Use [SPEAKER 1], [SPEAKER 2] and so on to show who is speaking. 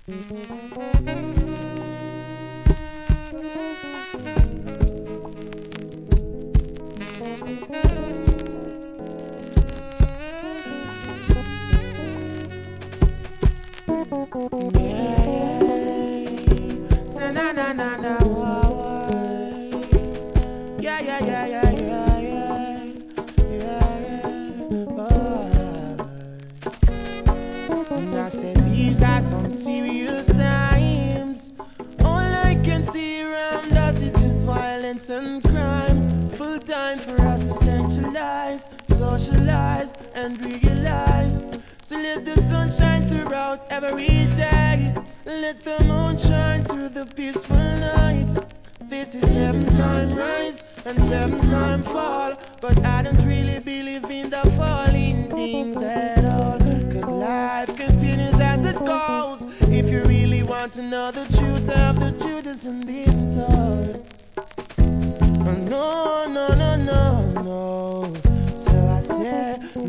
[SPEAKER 1] Na na na na na. Yeah, yeah, yeah, yeah, yeah, yeah. Yeah, yeah. And I said these are some serious times. All I can see around us is just violence and crime. Full time for us to centralize, socialize, and realize. So let the sun shine throughout every day. Let the moon shine through the peaceful nights. This is seven time rise and seven time fall. But I don't really believe in the falling things at all. Cause life continues as it goes. If you really want to know the truth of the truth isn't being told.